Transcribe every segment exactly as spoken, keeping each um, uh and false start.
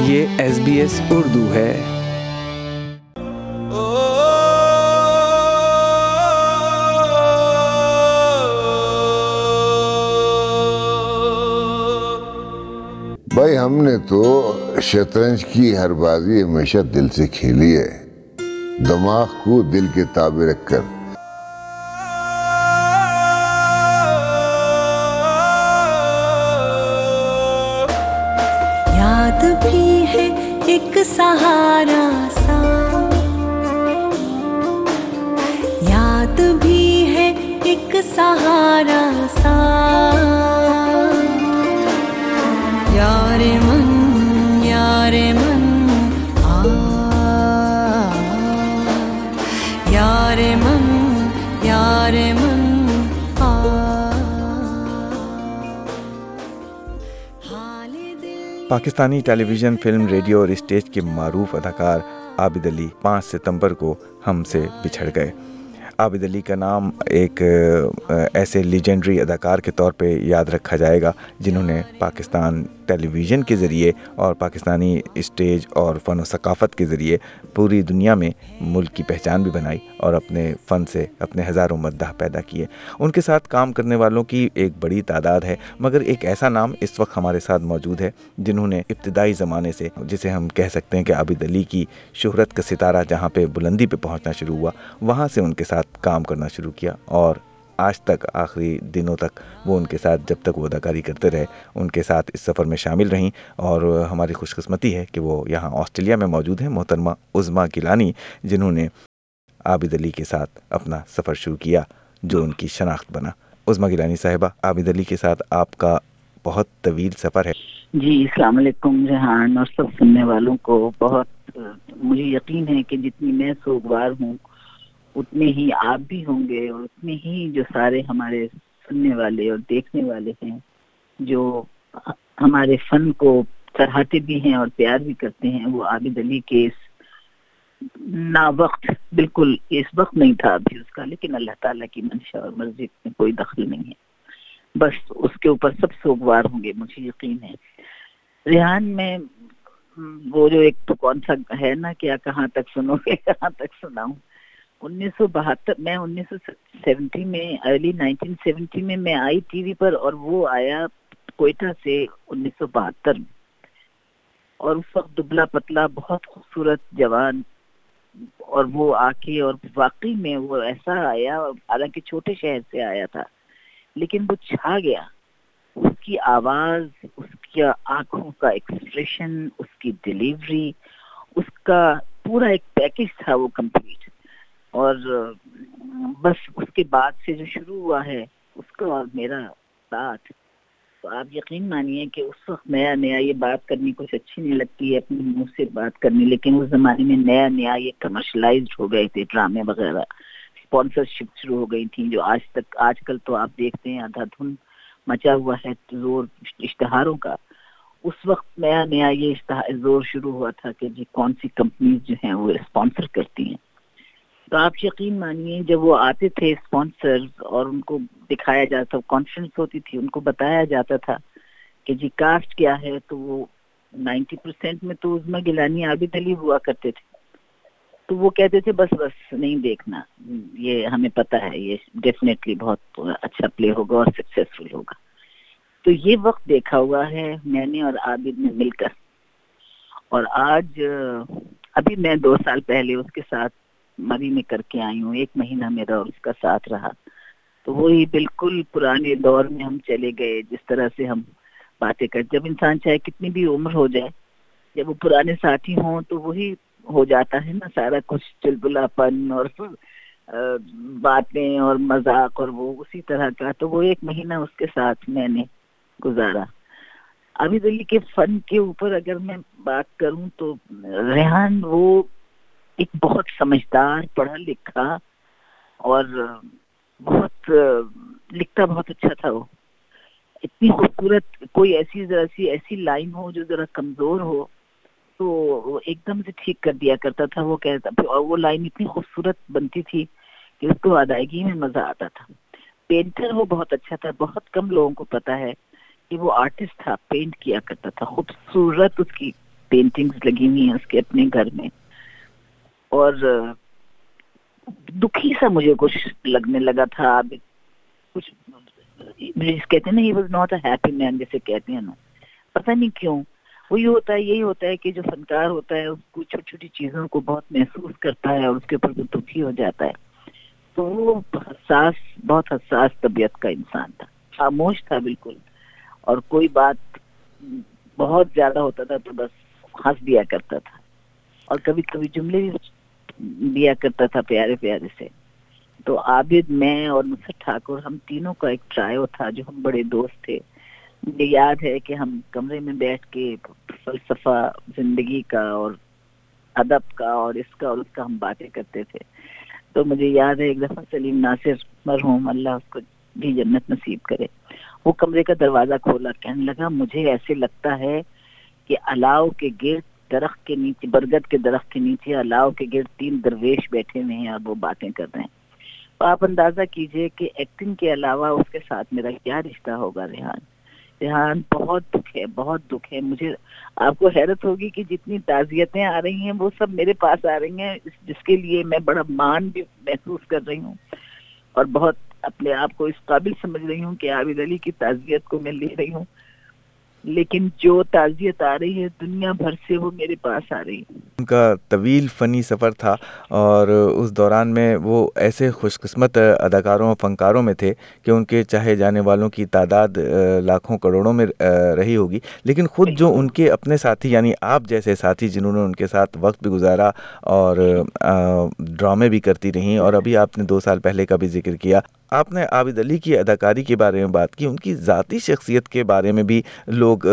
یہ S B S Urdu ہے۔ بھائی ہم نے تو شطرنج کی ہر بازی ہمیشہ دل سے کھیلی ہے، دماغ کو دل کے تابع رکھ کر۔ یاد بھی ہے ایک سہارا سا، یاد بھی ہے ایک سہارا سا، یار من یار من آ، یار من یار من آ، Pakistani television, film, radio اور اسٹیج کے معروف اداکار عابد علی پانچ ستمبر کو ہم سے بچھڑ گئے۔ عابد علی کا نام ایک ایسے لیجنڈری اداکار کے طور پہ یاد رکھا جائے گا جنہوں نے پاکستان ٹیلی ویژن کے ذریعے اور پاکستانی اسٹیج اور فن و ثقافت کے ذریعے پوری دنیا میں ملک کی پہچان بھی بنائی اور اپنے فن سے اپنے ہزاروں مداح پیدا کیے۔ ان کے ساتھ کام کرنے والوں کی ایک بڑی تعداد ہے، مگر ایک ایسا نام اس وقت ہمارے ساتھ موجود ہے جنہوں نے ابتدائی زمانے سے، جسے ہم کہہ سکتے ہیں کہ عابد علی کی شہرت کا ستارہ جہاں پہ بلندی پہ پہنچنا شروع ہوا، وہاں سے ان کے ساتھ کام کرنا شروع کیا اور آج تک، آخری دنوں تک وہ ان کے ساتھ جب تک وہ اداکاری کرتے رہے ان کے ساتھ اس سفر میں شامل رہیں۔ اور ہماری خوش قسمتی ہے کہ وہ یہاں آسٹریلیا میں موجود ہیں، محترمہ عظمیٰ گیلانی، جنہوں نے عابد علی کے ساتھ اپنا سفر شروع کیا جو ان کی شناخت بنا۔ عظمیٰ گیلانی صاحبہ، عابد علی کے ساتھ آپ کا بہت طویل سفر ہے۔ جی السلام علیکم جہان اور سب سننے والوں کو۔ بہت مجھے یقین ہے کہ جتنی میں سوگوار ہوں اتنے ہی آپ بھی ہوں گے، اور اتنے ہی جو سارے ہمارے سننے والے اور دیکھنے والے ہیں جو ہمارے فن کو سراہتے بھی ہیں اور پیار بھی کرتے ہیں، وہ عابد علی کے اس نا وقت، بالکل اس وقت نہیں تھا ابھی اس کا، لیکن اللہ تعالیٰ کی منشا اور مرضی میں کوئی دخل نہیں ہے، بس اس کے اوپر سب سوگوار ہوں گے، مجھے یقین ہے۔ ریحان میں وہ جو ایک تو کون سا ہے نا، کیا کہاں تک سنو گے کہاں تک سناؤں، انیس سو بہتر میں انیس سو سیونٹی میں، ارلی نائنٹین سیونٹی میں میں آئی ٹی وی پر، اور وہ آیا کوئٹہ سے انیس سو بہتر میں، اور اس وقت دبلا پتلا بہت خوبصورت جوان، اور وہ آ کے اور واقعی میں وہ ایسا آیا، حالانکہ چھوٹے شہر سے آیا تھا لیکن وہ چھا گیا، اس کی آواز، اس کی آنکھوں کا ایکسپریشن، اس کی ڈیلیوری، اس کا پورا ایک پیکج تھا وہ کمپلیٹ۔ اور بس اس کے بعد سے جو شروع ہوا ہے اس کا اور میرا ساتھ، تو آپ یقین مانیے کہ اس وقت نیا نیا، یہ بات کرنی کچھ اچھی نہیں لگتی ہے اپنے منہ سے بات کرنی، لیکن اس زمانے میں نیا نیا یہ کمرشلائزڈ ہو گئے تھے ڈرامے وغیرہ، اسپانسرشپ شروع ہو گئی تھیں، جو آج تک آج کل تو آپ دیکھتے ہیں آدھا دھن مچا ہوا ہے زور اشتہاروں کا۔ اس وقت نیا نیا یہ اشتہار زور شروع ہوا تھا کہ جی کون سی کمپنیز جو ہیں وہ اسپانسر کرتی ہیں، تو آپ یقین مانیے جب وہ آتے تھے اسپانسرز اور ان کو دکھایا جاتا، کانفرنس ہوتی تھی، ان کو بتایا جاتا تھا کہ جی کاسٹ کیا ہے، تو وہ نائنٹی پرسینٹ میں تو عظمیٰ گیلانی عابد علی ہوا کرتے تھے، تو وہ کہتے تھے بس بس نہیں دیکھنا، یہ ہمیں پتہ ہے یہ ڈیفینیٹلی بہت اچھا پلے ہوگا اور سکسیسفل ہوگا۔ تو یہ وقت دیکھا ہوا ہے میں نے اور عابد نے مل کر، اور آج ابھی میں دو سال پہلے اس کے ساتھ مری میں کر کے آئی ہوں، ایک مہینہ میرا اور اس کا ساتھ رہا، تو وہی بالکل پرانے دور میں ہم چلے گئے، جس طرح سے ہم باتیں کر، جب انسان چاہے کتنی بھی عمر ہو جائے، جب وہ پرانے ساتھی ہوں تو وہی ہو جاتا ہے نا سارا کچھ، چلبلا پن اور باتیں اور مذاق، اور وہ اسی طرح کا، تو وہ ایک مہینہ اس کے ساتھ میں نے گزارا۔ عابد علی کے فن کے اوپر اگر میں بات کروں تو ریحان وہ ایک بہت سمجھدار، پڑھا لکھا اور بہت لکھتا بہت اچھا تھا، وہ اتنی خوبصورت، کوئی ایسی ذرا سی ایسی لائن ہو جو ذرا کمزور ہو تو وہ ایک دم سے ٹھیک کر دیا کرتا تھا، وہ کہتا، اور وہ لائن اتنی خوبصورت بنتی تھی کہ اس کو ادائیگی میں مزہ آتا تھا۔ پینٹر وہ بہت اچھا تھا، بہت کم لوگوں کو پتا ہے کہ وہ آرٹسٹ تھا، پینٹ کیا کرتا تھا، خوبصورت اس کی पेंटिंग्स लगी हुई हैं उसके अपने घर में, और दुखी सा मुझे कुछ लगने लगा था। अब कुछ कहते हैं ना, he was not a happy man, जैसे कहते हैं ना, पता नहीं क्यों वही होता है। यही होता है कि जो फनकार होता है उसको छोटी छोटी चीजों को बहुत महसूस करता है और उसके ऊपर वो दुखी हो जाता है। तो वो हसास, बहुत हसास तबीयत का इंसान था, खामोश था बिल्कुल, और कोई बात बहुत ज्यादा होता था तो बस हंस दिया करता था, और कभी कभी जुमले भी दिया करता था प्यारे प्यारे से। तो आबिद, मैं और नुसरत ठाकुर, हम तीनों का एक ट्रायो था जो हम बड़े दोस्त थे। मुझे याद है कि हम कमरे में बैठ के फलसफा जिंदगी का और अदब का और इसका और उसका हम बातें करते थे। तो मुझे याद है एक दफा सलीम नासिर मरहूम, अल्लाह उसको भी जन्नत नसीब करे, वो कमरे का दरवाजा खोला, कहने लगा मुझे ऐसे लगता है कि अलाव के गिर्द दरख्त के नीचे, बरगद के दरख्त के नीचे अलाव के गिर्द तीन दरवेश बैठे हुए हैं और वो बातें कर रहे हैं। तो आप अंदाजा कीजिए कि एक्टिंग के अलावा उसके साथ मेरा क्या रिश्ता होगा। रेहान रेहान बहुत दुख है, बहुत दुख है मुझे। आपको हैरत होगी कि जितनी ताज़ियतें आ रही हैं वो सब मेरे पास आ रही हैं, जिसके लिए मैं बड़ा मान भी महसूस कर रही हूँ और बहुत अपने आप को इस काबिल समझ रही हूँ कि आबिद अली की ताज़ियत को मैं ले रही हूँ, लेकिन जो ताज़ियत आ रही है दुनिया भर से वो मेरे पास आ रही है। उनका तवील फ़नी सफ़र था और उस दौरान में वो ऐसे खुशकिस्मत अदाकारों और फ़नकारों में थे कि उनके चाहे जाने वालों की तादाद लाखों करोड़ों में रही होगी, लेकिन ख़ुद जो उनके अपने साथी यानी आप जैसे साथी जिन्होंने उनके साथ वक्त भी गुजारा और ड्रामे भी करती रहीं, और अभी आपने दो साल पहले का भी जिक्र किया, आपने आबिद अली की अदाकारी के बारे में बात की, उनकी ज़ाती शख्सियत के बारे में भी लोग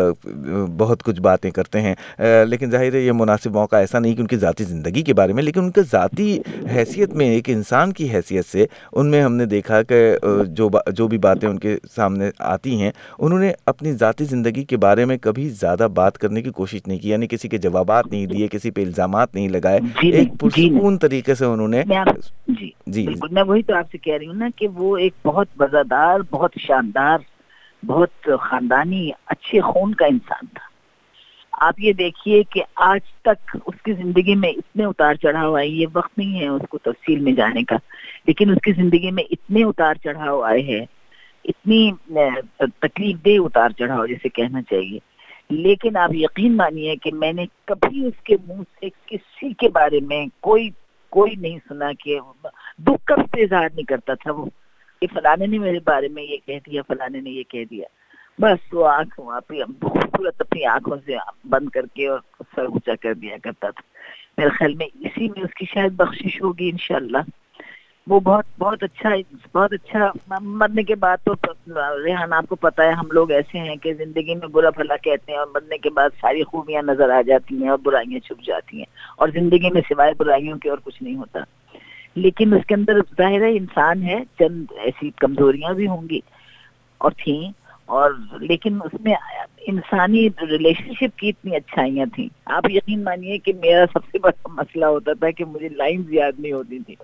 बहुत कुछ बातें करते हैं, लेकिन ज़ाहिर है ये मुनासिब मौका ऐसा नहीं कि उनकी ज़ाती ज़िंदगी के बारे में, लेकिन उनके ज़ाती हैसियत में, एक इंसान की हैसियत से उनमें हमने देखा कि जो जो भी बातें उनके सामने आती हैं, उन्होंने अपनी ज़ाती ज़िंदगी के बारे में कभी ज़्यादा बात करने की कोशिश नहीं की, यानी किसी के जवाबात नहीं दिए, किसी पे इल्ज़ामात नहीं लगाए, एक पुरसुकून तरीके से उन्होंने। जी जी बिल्कुल, मैं वही तो आपसे कह रही हूँ ना कि वो एक बहुत वज़ादार, बहुत शानदार, बहुत खानदानी, अच्छे खून का इंसान था। आप ये देखिए कि आज तक उसकी जिंदगी में इतने उतार चढ़ाव आए, ये वक्त नहीं है उसको तफसील में जाने का, लेकिन उसकी जिंदगी में इतने उतार चढ़ाव आए हैं, इतनी तकलीफ दे उतार चढ़ाव जिसे कहना चाहिए, लेकिन आप यकीन मानिए कि मैंने कभी उसके मुंह से किसी के बारे में कोई कोई नहीं सुना कि दुख का भी इजहार नहीं करता था वो कि फलाने ने मेरे बारे में ये कह दिया, फलाने ने ये कह दिया। बस वो आँख वहाँ पे खूबसूरत अपनी आंखों से बंद करके और सर ऊंचा कर दिया करता था। मेरे ख्याल में इसी में उसकी शायद बख्शिश होगी इंशाल्लाह। वो बहुत बहुत अच्छा बहुत अच्छा मरने के बाद तो रेहान आपको पता है हम लोग ऐसे हैं कि जिंदगी में बुरा भला कहते हैं और मरने के बाद सारी खूबियां नजर आ जाती हैं और बुराइयां छुप जाती हैं, और जिंदगी में सिवाय बुराइयों के और कुछ नहीं होता। लेकिन उसके अंदर जाहिर है इंसान है, चंद ऐसी कमजोरियां भी होंगी और थी, और लेकिन उसमें इंसानी रिलेशनशिप की इतनी अच्छाइयां थी। आप यकीन मानिए कि मेरा सबसे बड़ा मसला होता था कि मुझे लाइंस याद नहीं होती थी।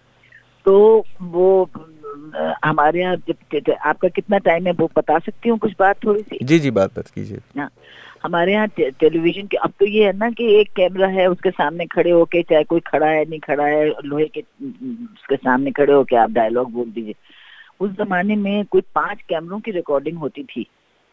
तो वो हमारे यहाँ जब, आपका कितना टाइम है वो बता सकती हूँ कुछ बात थोड़ी सी? जी जी बात बात कीजिए। हाँ, हमारे यहाँ टे, टेलीविजन के अब तो ये है ना कि एक कैमरा है, उसके सामने खड़े होके, चाहे कोई खड़ा है नहीं खड़ा है, लोहे के उसके सामने खड़े होके आप डायलॉग बोल दीजिए। उस जमाने में कोई पांच कैमरों की रिकॉर्डिंग होती थी,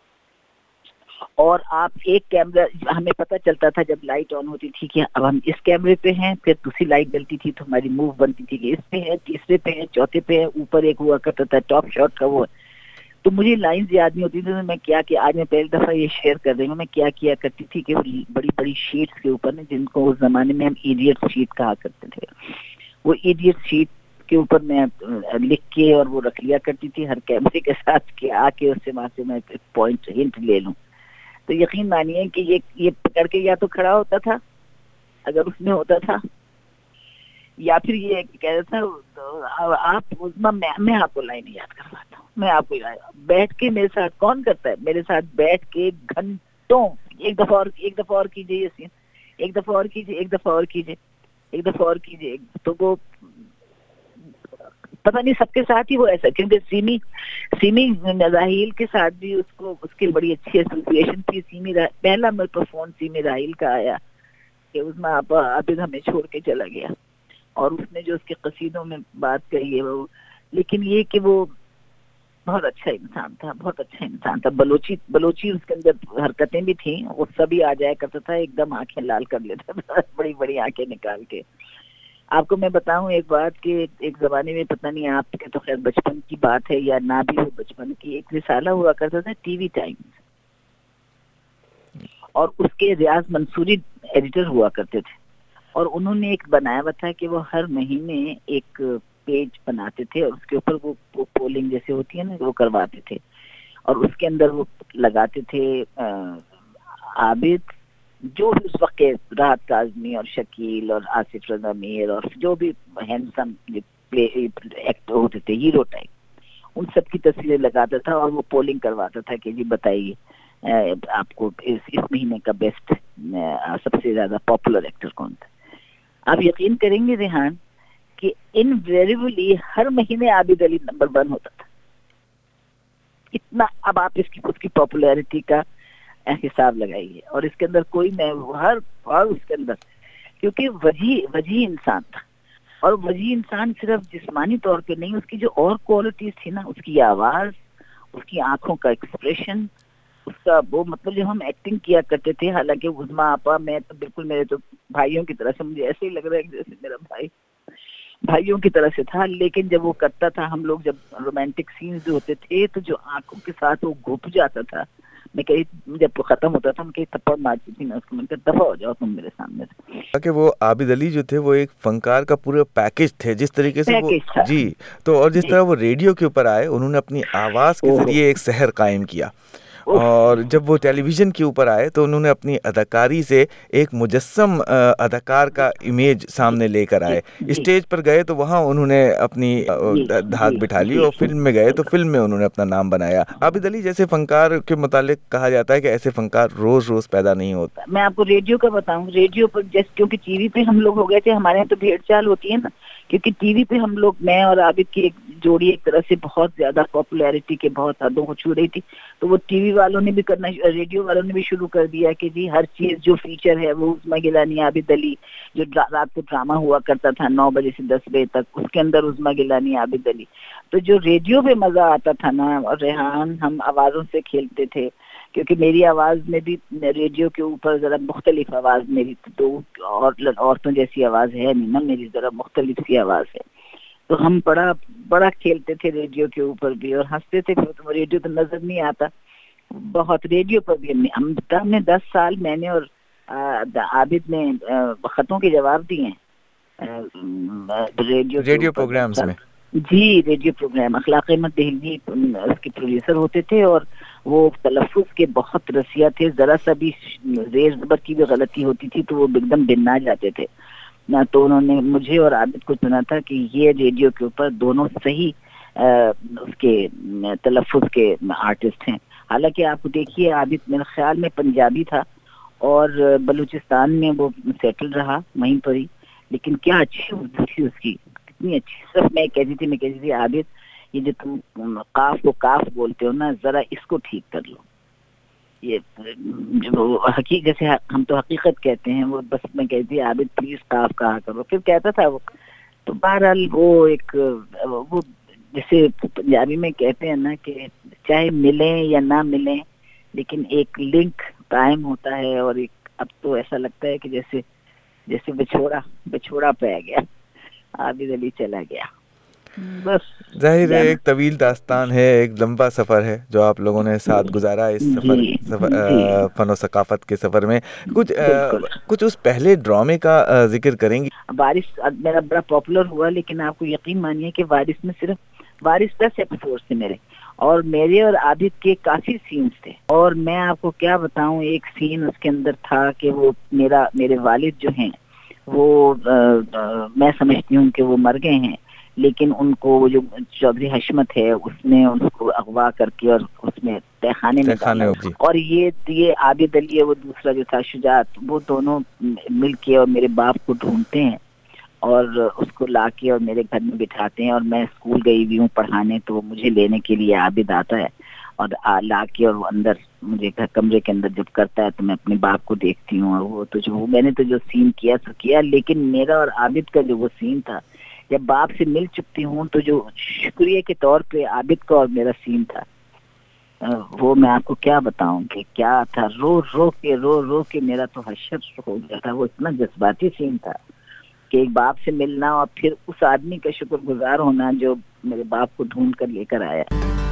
और आप एक कैमरा, हमें पता चलता था जब लाइट ऑन होती थी कि अब हम इस कैमरे पे हैं, फिर दूसरी लाइट जलती थी तो हमारी मूव बनती थी कि इस पे है, तीसरे पे है, चौथे पे है, ऊपर एक हुआ करता था टॉप शॉट का वो। तो मुझे लाइंस याद नहीं होती थी, तो मैं क्या किया, आज मैं पहली दफा ये शेयर कर रही हूँ, मैं क्या किया करती थी कि बड़ी बड़ी शीट्स के ऊपर ना, जिनको उस जमाने में हम इडियट शीट कहा करते थे, वो इडियट शीट के ऊपर मैं लिख के और वो रख लिया करती थी हर कैमरे के साथ कि आके उससे वहां से मैं पॉइंट हिंट ले लूं। तो यकीन मानिए कि ये ये पकड़ के या तो खड़ा होता था अगर उसमें होता था, या फिर ये कहता था आप उस्मा मैं, मैं आपको लाइन याद करवाता हूँ, मैं आपको बैठ के मेरे साथ कौन करता है, मेरे साथ बैठ के घंटों, एक दफा और एक दफा और कीजिए ये सीन, एक दफा और कीजिए, एक दफा और कीजिए, एक दफा और कीजिए। तो वो پتہ نہیں سب کے ساتھ ہی وہ ایسا، کیونکہ سیمی سیمی راحیل کے ساتھ بھی اس کو اس کی بڑی اچھی ایسوسیشن تھی. سیمی پہلا میکروفون سیمی راحیل کا آیا کہ اس میں آپ عابد ہمیں چھوڑ کے چلا گیا، اور اس نے جو اس کے قصیدوں میں بات کہی ہے وہ، لیکن یہ کہ وہ بہت اچھا انسان تھا، بہت اچھا انسان تھا. بلوچی بلوچی اس کے اندر حرکتیں بھی تھیں، غصہ بھی آ جایا کرتا تھا، ایک دم آنکھیں لال کر لیتا تھا بڑی بڑی آنکھیں نکال کے. آپ کو میں بتاؤں ایک بات کہ ایک زمانے میں، پتہ نہیں آپ کے تو خیر بچپن کی بات ہے یا نہ بھی ہو بچپن کی، ایک رسالہ ہوا کرتا تھا ٹی وی ٹائمز، اور اس کے ریاض منصوری ایڈیٹر ہوا کرتے تھے، اور انہوں نے ایک بنایا ہوا تھا کہ وہ ہر مہینے ایک پیج بناتے تھے، اور اس کے اوپر وہ پولنگ جیسے ہوتی ہے نا وہ کرواتے تھے، اور اس کے اندر وہ لگاتے تھے عابد جو بھی اس وقت کے راحت کاظمی اور شکیل اور آصف رضا میر اور جو بھی ہینڈسم ایکٹ ہوتے تھے ہیرو ٹائپ، ان سب کی تصویریں لگاتا تھا، اور وہ پولنگ کرواتا تھا کہ جی بتائیے آپ کو اس اس مہینے کا بیسٹ سب سے زیادہ پاپولر ایکٹر کون تھا. آپ یقین کریں گے ریحان کہ انویریبلی ہر مہینے عابد علی نمبر ون ہوتا تھا. اتنا اب آپ اس کی اس کی پاپولیرٹی کا حساب لگائیے، اور اس کے اندر کوئی میں ہر اور اس کے اندر کیونکہ وجی وجی انسان تھا، اور وجی انسان صرف جسمانی طور پہ نہیں، اس کی جو اور کوالٹیز تھی نا، اس کی آواز، اس کی آنکھوں کا ایکسپریشن، اس کا وہ مطلب جب ہم ایکٹنگ کیا کرتے تھے، حالانکہ عظما آپا میں تو بالکل میرے تو بھائیوں کی طرح سے، مجھے ایسے ہی لگ رہا ہے کہ جیسے میرا بھائی بھائیوں کی طرح سے تھا، لیکن جب وہ کرتا تھا، ہم لوگ جب رومانٹک سینز جو ہوتے تھے تو جو آنکھوں کے ساتھ وہ گھپ جاتا تھا، میں کہیں جب وہ ختم ہوتا تھا میں کہیں تھپڑ مارتی تھی میں اس کو، میں کہا دفع ہو جاؤ تم میرے سامنے سے. کہ وہ عابد علی جو تھے وہ ایک فنکار کا پورا پیکج تھے، جس طریقے سے وہ جی تو اور جس طرح وہ ریڈیو کے اوپر آئے، انہوں نے اپنی آواز کے ذریعے ایک سحر قائم کیا، اور جب وہ ٹیلی ویژن کے اوپر آئے تو انہوں نے اپنی اداکاری سے ایک مجسم اداکار کا امیج سامنے لے کر آئے. اسٹیج پر گئے تو وہاں انہوں نے اپنی دھاک بٹھا لی، اور فلم میں گئے تو فلم میں انہوں نے اپنا نام بنایا. عابد علی جیسے فنکار کے متعلق کہا جاتا ہے کہ ایسے فنکار روز روز پیدا نہیں ہوتا. میں آپ کو ریڈیو کا بتاؤں، ریڈیو پر جیسے کیونکہ ٹی وی پہ ہم لوگ ہو گئے تھے، ہمارے یہاں تو بھیڑ چال ہوتی ہے نا، کیونکہ ٹی وی پہ ہم لوگ، میں اور عابد کی ایک جوڑی ایک طرح سے بہت زیادہ پاپولیرٹی کے بہت حدوں کو چھو رہی تھی، تو وہ ٹی وی والوں نے بھی کرنا، ریڈیو والوں نے بھی شروع کر دیا کہ جی ہر چیز جو فیچر ہے وہ عظما گیلانی عابد علی، جو رات کو ڈرامہ ہوا کرتا تھا نو بجے سے دس بجے تک، اس کے اندر عظما گیلانی عابد علی. تو جو ریڈیو پہ مزہ آتا تھا نا، اور ریحان ہم آوازوں سے کھیلتے تھے، کیونکہ میری آواز میں بھی ریڈیو کے اوپر ذرا مختلف آواز میری تو اور عورتوں جیسی آواز ہے نہیں نا، میری ذرا مختلف سی آواز ہے، تو ہم بڑا بڑا کھیلتے تھے ریڈیو کے اوپر بھی، اور ہنستے تھے. پھر ریڈیو تو نظر نہیں آتا بہت، ریڈیو پر بھی ہم ہم نے دس سال میں نے اور عابد نے خطوں کے جواب دیے ہیں ریڈیو ریڈیو پروگرامز میں. جی ریڈیو پروگرام، اخلاق احمد دہلوی اس کے پروڈیوسر ہوتے تھے، اور وہ تلفظ کے بہت رسیا تھے، ذرا سا بھی زیر زبر کی بھی غلطی ہوتی تھی تو وہ ایک دم بننا جاتے تھے نہ. تو انہوں نے مجھے اور عابد کو چنا تھا کہ یہ ریڈیو کے اوپر دونوں صحیح اس کے تلفظ کے آرٹسٹ ہیں. حالانکہ آپ دیکھیے عابد میرے خیال میں پنجابی تھا اور بلوچستان میں وہ سیٹل رہا وہیں پر ہی، لیکن کیا اچھی اردو تھی اس کی، کتنی اچھی. صرف میں کہتی تھی میں کہتی تھی عابد یہ جو تم قاف کو کاف بولتے ہو نا، ذرا اس کو ٹھیک کر لو. یہ جو حقیقت سے ہم تو حقیقت کہتے ہیں، وہ بس میں کہتی عابد پلیز قاف کہا کرو، پھر کہتا تھا وہ. تو بہرحال وہ ایک وہ جیسے پنجابی میں کہتے ہیں نا کہ چاہے ملیں یا نہ ملیں لیکن ایک لنک قائم ہوتا ہے، اور ایک اب تو ایسا لگتا ہے کہ جیسے جیسے بچھوڑا بچھوڑا پہ گیا، عابد علی چلا گیا. بس ظاہر ہے ایک طویل داستان ہے، ایک لمبا سفر ہے جو آپ لوگوں نے ساتھ گزارا اس سفر جی, سفر جی فن و ثقافت کے سفر میں. کچھ کچھ اس پہلے ڈرامے کا ذکر کریں گی؟ وارث میرا بڑا پاپولر ہوا، لیکن آپ کو یقین مانیے کہ وارث میں صرف وارث دس ایپیسوڈ تھے میرے، اور میرے اور عابد کے کافی سینز تھے. اور میں آپ کو کیا بتاؤں، ایک سین اس کے اندر تھا کہ وہ میرا میرے والد جو ہیں وہ آ, آ, میں سمجھتی ہوں کہ وہ مر گئے ہیں، لیکن ان کو جو چودھری حشمت ہے اس نے ان کو اغوا کر کے اور اس میں تہ خانے میں ڈالا. اور یہ یہ عابد علی ہے، وہ دوسرا جو تھا شجاعت، وہ دونوں مل کے اور میرے باپ کو ڈھونڈتے ہیں، اور اس کو لا کے اور میرے گھر میں بٹھاتے ہیں، اور میں اسکول گئی ہوئی ہوں پڑھانے تو مجھے لینے کے لیے عابد آتا ہے اور لا کے اور وہ اندر مجھے گھر کمرے کے اندر جب کرتا ہے تو میں اپنے باپ کو دیکھتی ہوں، اور وہ تو جو میں نے تو جو سین کیا سو کیا، لیکن میرا اور عابد کا جو وہ سین تھا، جب باپ سے مل چکتی ہوں تو جو شکریہ کے طور پہ عابد کا اور میرا سین تھا، وہ میں آپ کو کیا بتاؤں کہ کیا تھا، رو رو کے رو رو کے میرا تو حشر ہو گیا تھا. وہ اتنا جذباتی سین تھا کہ ایک باپ سے ملنا اور پھر اس آدمی کا شکر گزار ہونا جو میرے باپ کو ڈھونڈ کر لے کر آیا.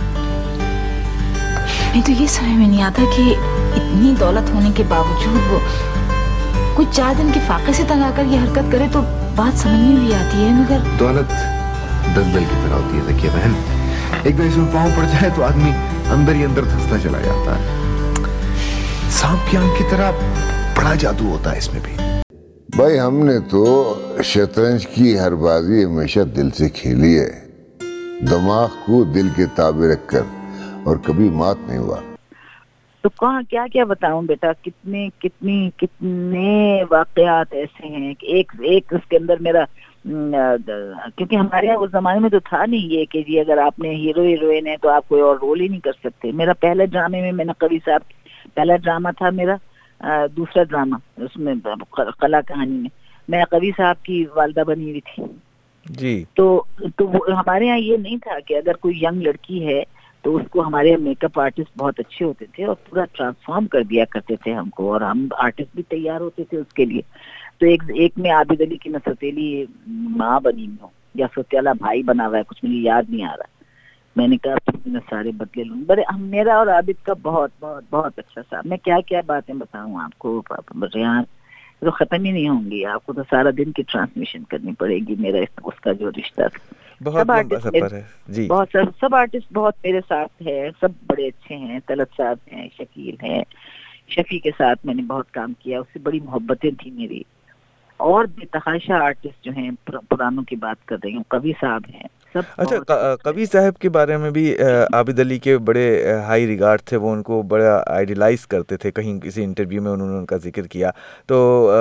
میں تو یہ سمجھ میں نہیں آتا کہ اتنی دولت ہونے کے باوجود وہ کوئی چار دن کے فاقے سے تنگ آ کر یہ حرکت کرے تو بات سمجھ میں بھی آتی ہے، مگر دولت دلدل کی طرح ہوتی ہے ذکیہ بہن، ایک دن اس میں پاؤں پڑ جائے تو آدمی اندر ہی اندر دھستا چلا جاتا ہے. سانپ کی آنکھ کی طرح بڑا جادو ہوتا ہے اس میں بھی. بھائی ہم نے تو شطرنج کی ہر بازی ہمیشہ دل سے کھیلی ہے، دماغ کو دل کے تابع رکھ کر، اور کبھی مات نہیں ہوا. تو کہاں کیا کیا بتاؤں بیٹا، کتنے کتنی کتنے واقعات ایسے ہیں کہ ایک ایک اس کے اندر میرا، کیونکہ ہمارے یہاں اس زمانے میں تو تھا نہیں یہ کہ جی اگر آپ نے ہیرو ہیروئن ہے تو آپ کوئی اور رول ہی نہیں کر سکتے. میرا پہلے ڈرامے میں میں نے قوی صاحب، پہلا ڈرامہ تھا میرا، دوسرا ڈرامہ اس میں قلعہ کہانی میں میں قوی صاحب کی والدہ بنی ہوئی تھی جی. تو تو ہمارے یہاں یہ نہیں تھا کہ اگر کوئی ینگ لڑکی ہے تو اس کو، ہمارے میک اپ آرٹسٹ بہت اچھے ہوتے تھے اور پورا ٹرانسفارم کر دیا کرتے تھے ہم کو، اور ہم آرٹسٹ بھی تیار ہوتے تھے اس کے لیے. تو ایک ایک میں عابد علی کی میں سوتیلی ماں بنی ہوں یا سوتیلا بھائی بنا ہوا ہے، کچھ مجھے یاد نہیں آ رہا. میں نے کہا میں سارے بدلے لوں. بڑے ہم میرا اور عابد کا بہت بہت بہت اچھا سا. میں کیا کیا باتیں بتاؤں آپ کو ریحان، تو ختم ہی نہیں ہوں گی. آپ کو تو سارا دن کی ٹرانسمیشن کرنی پڑے گی. میرا اس کا جو رشتہ تھا، بہت لمبا سفر ہے جی. بہت سب سب آرٹسٹ بہت میرے ساتھ ہے، سب بڑے اچھے ہیں. طلعت صاحب ہیں، شکیل ہیں، شفیع کے ساتھ میں نے بہت کام کیا، اس سے بڑی محبتیں تھیں میری. اور بے تحاشا آرٹسٹ جو ہیں پرانوں کی بات کر رہی ہوں، قوی صاحب ہیں. اچھا، قوی صاحب کے بارے میں بھی عابد علی کے بڑے ہائی ریگارڈ تھے، وہ ان کو بڑا آئیڈیلائز کرتے تھے. کہیں کسی انٹرویو میں انہوں نے ان کا ذکر کیا تو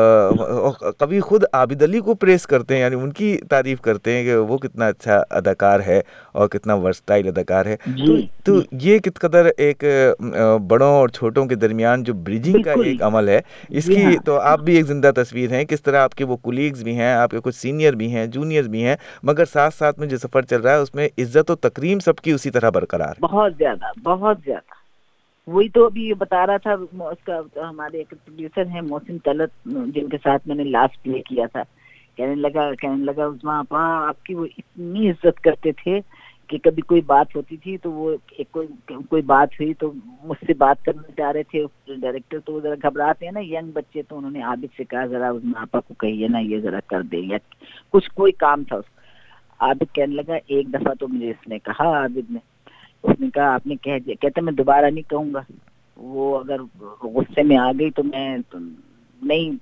قوی خود عابد علی کو پریس کرتے ہیں، یعنی ان کی تعریف کرتے ہیں کہ وہ کتنا اچھا اداکار ہے اور کتنا ورسٹائل اداکار ہے. تو تو یہ کت قدر ایک بڑوں اور چھوٹوں کے درمیان جو بریجنگ کا ایک عمل ہے، اس کی تو آپ بھی ایک زندہ تصویر ہیں. کس طرح آپ کے وہ کولیگز بھی ہیں، آپ کے کچھ سینئر بھی ہیں، جونیئر بھی ہیں، مگر ساتھ ساتھ میں جو سفر چل رہا ہے اس میں عزت و تکریم سب کی اسی طرح برقرار ہے. بہت زیادہ بہت زیادہ. وہی تو ابھی بتا رہا تھا اس کا، ہمارے ایک پروڈیوسر ہیں محسن طلعت، جن کے ساتھ میں نے لاسٹ پلے کیا تھا، کہنے لگا کہنے لگا عظمیٰ آپا آپ کی وہ اتنی عزت کرتے تھے کہ کبھی کوئی بات ہوتی تھی تو وہ ایک کوئی کوئی بات ہوئی تو مجھ سے بات کرنا چاہ رہے تھے ڈائریکٹر، تو وہ ذرا گھبراتے ہیں نا ینگ بچے، تو انہوں نے عابد سے کہا ذرا عظمیٰ آپا کو کہیے نا یہ ذرا کر دیں، یا کچھ کوئی کام تھا اس کو. عابد کہنے لگا ایک دفعہ تو مجھے اس نے کہا، عابد نے اس نے کہا آپ نے کہہ دیا، کہتا میں دوبارہ نہیں کہوں گا. وہ اگر غصے میں آ گئی تو میں نہیں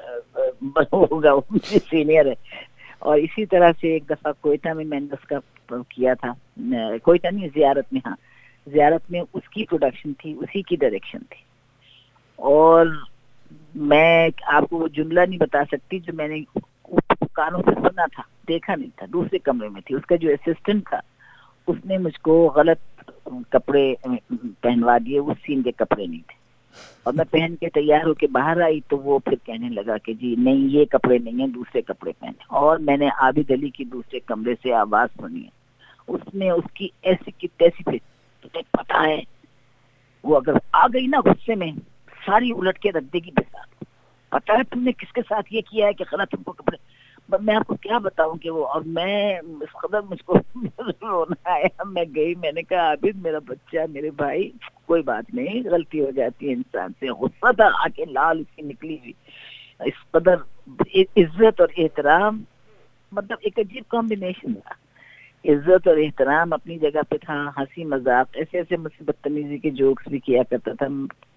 ہوگا، وہ مجھے سینئر ہے. اور اسی طرح سے ایک دفعہ کوئٹہ میں میں نے اس کا کیا تھا، کوئٹہ نہیں زیارت میں، ہاں زیارت میں اس کی پروڈکشن تھی، اسی کی ڈائریکشن تھی. اور میں آپ کو وہ جملہ نہیں بتا سکتی جو میں نے کانوں سے سنا تھا، دیکھا نہیں تھا، دوسرے کمرے میں تھی. اس کا جو اسسٹنٹ تھا اس نے مجھ کو غلط کپڑے پہنوا دیے، اس سین کے کپڑے نہیں تھے، اور میں پہن کے تیار ہو کے باہر آئی تو وہ پھر کہنے لگا کہ جی نہیں یہ کپڑے نہیں ہیں، دوسرے کپڑے پہنے. اور میں نے عابد علی کی دوسرے کمرے سے آواز سنی ہے، اس میں اس کی ایسی کی تیسی پہ تجھے پتا ہے، وہ اگر آ گئی نا غصے میں ساری الٹ کے رکھ دے گی بے ساتھ. پتا ہے تم نے کس کے ساتھ یہ کیا ہے کہ غلط تم کو کپڑے. میں آپ کو کیا بتاؤں کہ وہ، اور میں اس قدر مجھ کو رونا آیا. میں گئی، میں نے کہا عابد میرا بچہ، میرے بھائی کوئی بات نہیں، غلطی ہو جاتی ہے انسان سے. غصہ تھا آ کے لال اس کی نکلی ہوئی. اس قدر عزت اور احترام، مطلب ایک عجیب کمبینیشن تھا. عزت اور احترام اپنی جگہ پہ تھا، ہنسی مذاق، ایسے ایسے مجھ بدتمیزی کے جوکس بھی کیا کرتا تھا،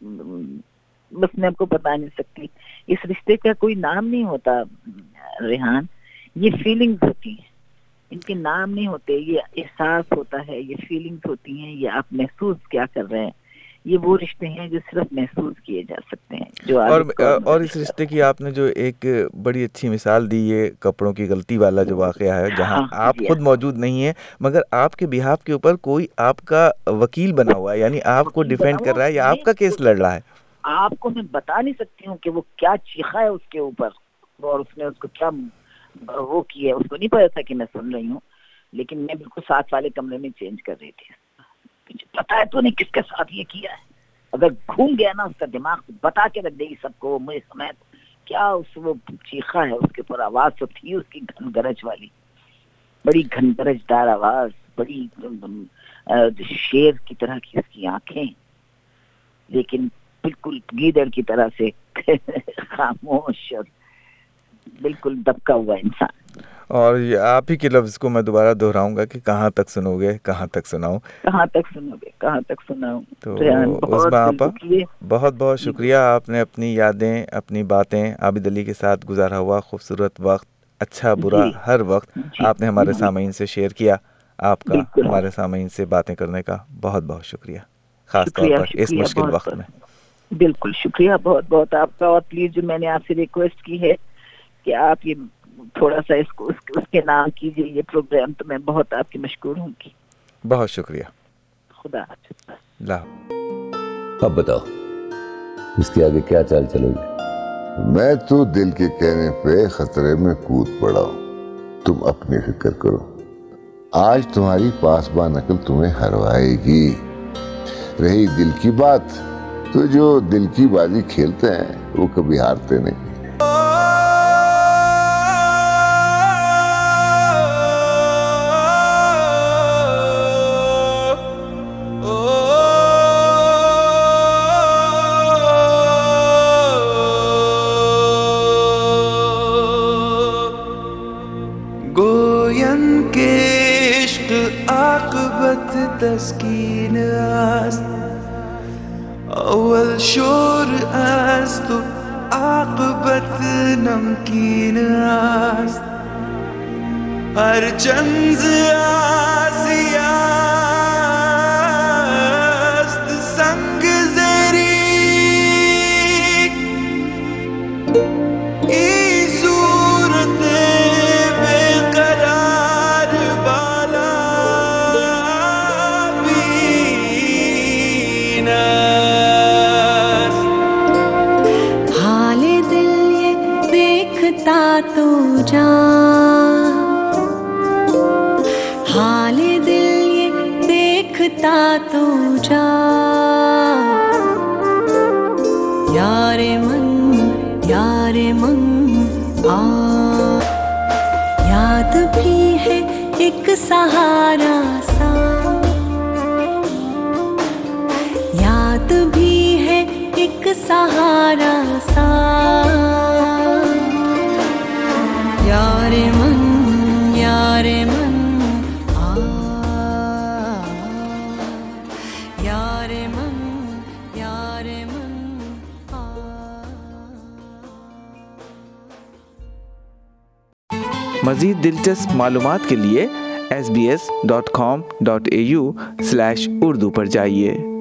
بس میں آپ کو بتا نہیں سکتی. اس رشتے کا کوئی نام نہیں ہوتا ریحان، یہ فیلنگز ہوتی ہیں، ان کے نام نہیں ہوتے. یہ احساس ہوتا ہے، یہ فیلنگز ہوتی ہیں، یہ آپ محسوس کیا کر رہے ہیں، یہ وہ رشتے ہیں جو صرف محسوس کیے جا سکتے ہیں. جو اور اور اس رشتے کی آپ نے جو ایک بڑی اچھی مثال دی، یہ کپڑوں کی غلطی والا جو واقعہ ہے، جہاں آپ خود موجود نہیں ہیں مگر آپ کے بہاف کے اوپر کوئی آپ کا وکیل بنا ہوا ہے، یعنی آپ کو ڈیفینڈ کر رہا ہے یا آپ کا کیس لڑ رہا ہے. آپ کو میں بتا نہیں سکتی ہوں کہ وہ کیا چیخا ہے اس کے اوپر، اور اس نے اس کو کیا وہ کیا ہے، اس کو نہیں پتا تھا کہ میں سن رہی ہوں، لیکن میں بالکل ساتھ والے کمرے میں چینج کر رہی تھی. مجھے پتا ہے تو نے کس کے ساتھ یہ کیا ہے. اگر گھوم گیا نا اس کا دماغ، بتا کے رکھ دے گی سب کو، مجھے سمیت. کیا اس وہ چیخا ہے، اس کے اوپر آواز تو تھی اس کی گھن گرج والی، بڑی گھن گرج دار آواز، بڑی شیر کی طرح کی اس کی آنکھیں، لیکن بالکل گیدڑ کی طرح سے خاموش اور بالکل دبکا ہوا انسان. اور یہ آپ ہی کے لفظ کو میں دوبارہ دہراؤں گا کہ کہاں تک سنو گے، کہاں تک سناؤں، کہاں تک سنو گے، کہاں تک سناؤں. تو عظمیٰ آپا بہت بہت شکریہ، آپ نے اپنی یادیں، اپنی باتیں، عابد علی کے ساتھ گزارا ہوا خوبصورت وقت، اچھا برا ہر وقت آپ نے ہمارے سامعین سے شیئر کیا. آپ کا ہمارے سامعین سے باتیں کرنے کا بہت بہت شکریہ، خاص طور پر اس مشکل وقت میں. بالکل شکریہ بہت بہت آپ کا. اور پلیز جو میں نے آپ سے ریکویسٹ کی ہے کہ آپ یہ تھوڑا سا اس کو اس کے نام کیجیے یہ پروگرام، تو میں بہت آپ کی مشکور ہوں گی. بہت شکریہ. خدا حافظ. اب بتاؤ اس کے آگے کیا چال چلو گی؟ میں تو دل کے کہنے پہ خطرے میں کود پڑا ہوں. تم اپنی فکر کرو. آج تمہاری پاسباں نقل تمہیں ہروائے گی. رہی دل کی بات، تو جو دل کی بازی کھیلتے ہیں وہ کبھی ہارتے نہیں. گویم کے عشق عاقبت تسکین است، اول شور است و عاقبت نمکین است. ہر چنز آسی است سنگ زری، ای صورت بے قرار بالا بین است. حال دل یہ دیکھتا تو جان، حال دل یہ دیکھتا تو جان. یار من یار من آ، یاد بھی ہے ایک سہارا سا، یاد بھی ہے ایک سہارا سا. یار من یار من آ، یار من یار من آ. مزید دلچسپ معلومات کے لیے S B S dot com dot A U slash Urdu پر جائیے.